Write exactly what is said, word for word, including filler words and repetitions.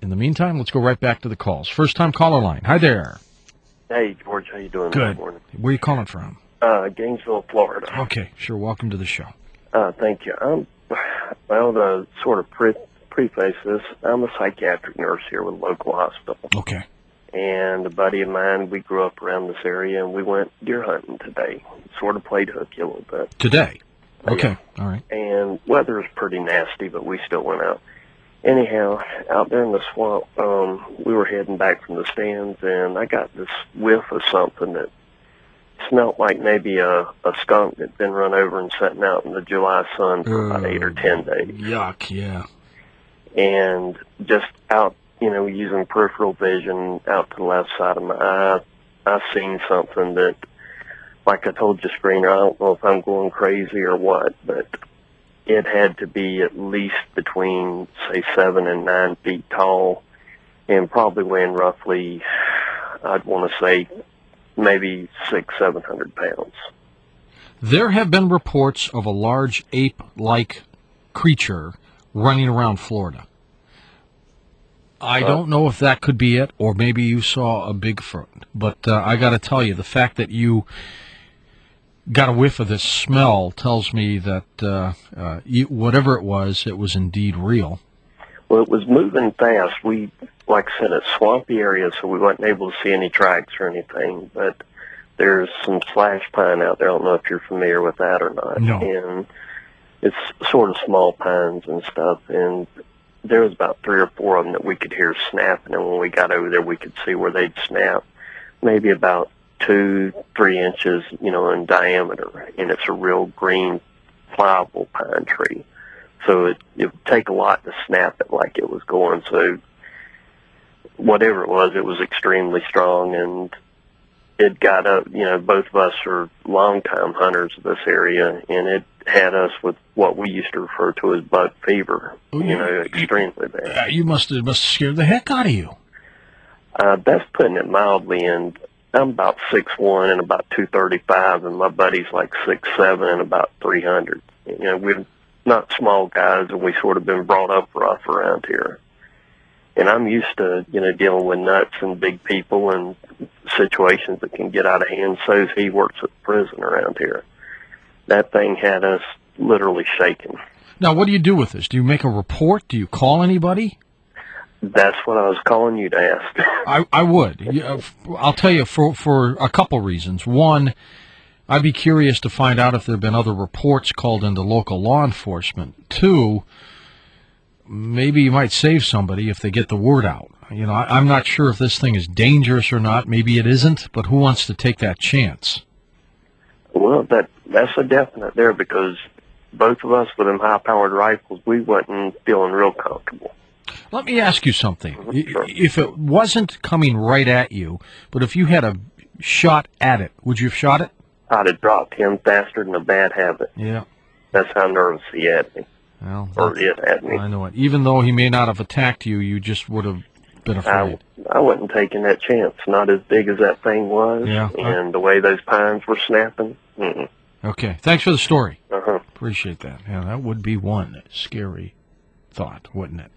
In the meantime, let's go right back to the calls. First-time caller line. Hi there. Hey, George, how you doing Good. this morning? Where are you calling from? Uh, Gainesville, Florida. Okay, sure. Welcome to the show. Uh, thank you. I'm, well, to sort of pre- preface this, I'm a psychiatric nurse here with a local hospital. Okay. And a buddy of mine, we grew up around this area, and we went deer hunting today. Sort of played hooky a little bit. Today? Okay, Yeah. all right. And weather is pretty nasty, but we still went out. Anyhow, out there in the swamp, um, we were heading back from the stands, and I got this whiff of something that smelled like maybe a, a skunk that'd been run over and sitting out in the July sun for about eight or ten days. Yuck, yeah. And just out, you know, using peripheral vision out to the left side of my eye, I seen something that, like I told you, screener, I don't know if I'm going crazy or what, but it had to be at least between, say, seven and nine feet tall, and probably weighing roughly, I'd want to say, maybe six, seven hundred pounds. There have been reports of a large ape-like creature running around Florida. I Uh, don't know if that could be it, or maybe you saw a Bigfoot. But uh, I got to tell you, the fact that you got a whiff of this smell tells me that uh, uh, you, whatever it was, it was indeed real. Well, it was moving fast. We, like I said, it's swampy area, so we weren't able to see any tracks or anything. But there's some slash pine out there. I don't know if you're familiar with that or not. No. And it's sort of small pines and stuff. And there was about three or four of them that we could hear snapping. And when we got over there, we could see where they'd snap, maybe about two, three inches, you know, in diameter. And it's a real green, pliable pine tree. So it, it would take a lot to snap it like it was going. So whatever it was, it was extremely strong, and it got up, you know, both of us are longtime hunters of this area, and it had us with what we used to refer to as bug fever, Oh, you you- know, extremely bad. Uh, you must have, must have scared the heck out of you. Uh, that's putting it mildly, and I'm about six one and about two thirty-five, and my buddy's like six seven and about three hundred. You know, we're not small guys, and we sort of been brought up rough around here. And I'm used to, you know, dealing with nuts and big people and situations that can get out of hand. So is he. Works at prison around here. That thing had us literally shaking. Now, what do you do with this? Do you make a report? Do you call anybody? That's what I was calling you to ask. I, I would. You- uh, f- I'll tell you for, for a couple reasons. One, I'd be curious to find out if there have been other reports called into local law enforcement. Two, maybe you might save somebody if they get the word out. You know, I, I'm not sure if this thing is dangerous or not. Maybe it isn't, but who wants to take that chance? Well, that that's a definite there, because both of us with them high-powered rifles, we wasn't feeling real comfortable. Let me ask you something. I- Sure. If it wasn't coming right at you, but if you had a shot at it, would you have shot it? I'd have dropped him faster than a bad habit. Yeah. That's how nervous he had me, Well, or that's- it had me. I know it. Even though he may not have attacked you, you just would have been I, afraid. I wasn't taking that chance, not as big as that thing was, Yeah. and the way those pines were snapping. Mm-mm. Okay. Thanks for the story. Uh-huh. Appreciate that. Yeah, that would be one scary thought, wouldn't it?